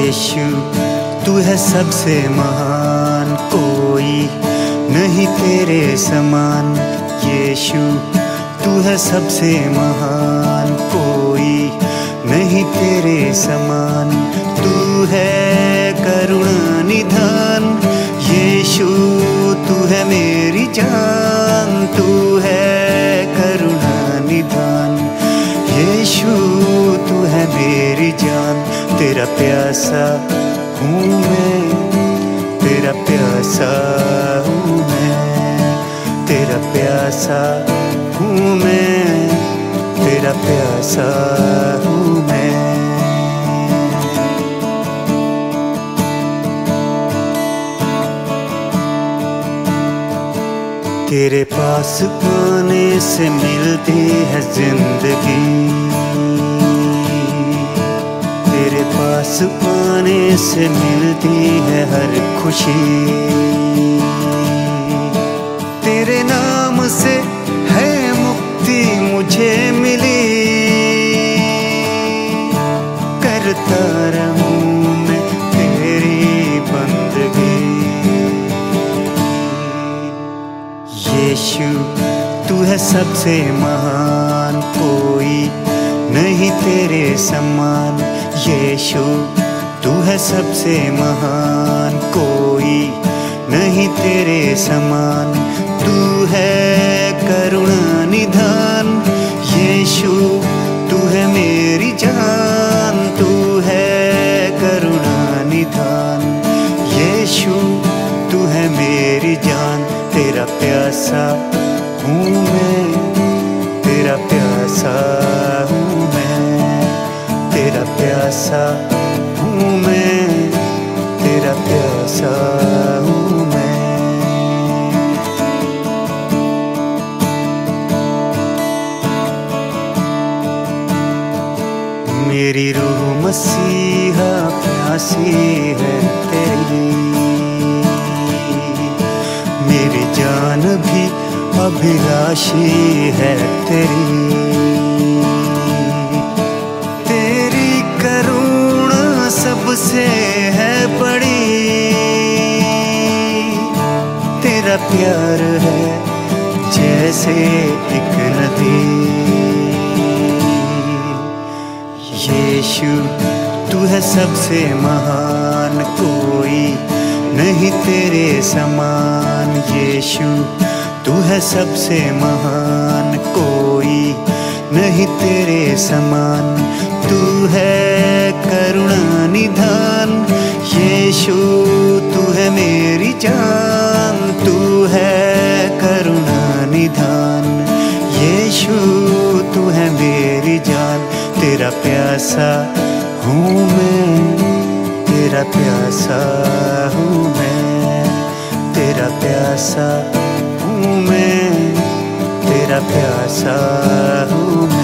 यीशु तू है सबसे महान, कोई नहीं तेरे समान। यीशु तू है सबसे महान, कोई नहीं तेरे समान। तू है करुणा निधान, यीशु तू है मेरी जान। तू है करुणा निधान, यीशु तू है मेरी जान। तेरा प्यासा हूँ मैं, तेरा प्यासा हूँ मैं, तेरा प्यासा हूँ मैं, तेरा प्यासा हूँ मैं। तेरे पास आने से मिलती है जिंदगी, तेरे पास आने से मिलती है हर खुशी। तेरे नाम से है मुक्ति मुझे मिली, करता रहूं मैं तेरी बंदगी। यीशु तू है सबसे महान, कोई नहीं तेरे समान। यीशु तू है सबसे महान, कोई नहीं तेरे समान। तू है करुणा निधान, यीशु तू है मेरी जान। तू है करुणा निधान, यीशु तू है मेरी जान। तेरा प्यासा हूँ मैं, तेरा प्यासा हूँ मैं, तेरा प्यासा हूँ मैं, तेरा प्यासा हूँ मैं। मेरी रूह मसीहा प्यासी है तेरी, मेरी जान भी अभिलाषी है तेरी। तेरी करुणा सबसे है बड़ी, तेरा प्यार है जैसे एक नदी। यीशु तू है सबसे महान, कोई नहीं तेरे समान। यीशु तू है सबसे महान, कोई नहीं तेरे समान। तू है करुणा निधान, यीशु तू है मेरी जान। तू है करुणा निधान, यीशु तू है मेरी जान। तेरा प्यासा हूँ मैं, तेरा प्यासा हूँ मैं, तेरा प्यासा हूँ मैं, तेरा प्यासा हूँ मैं।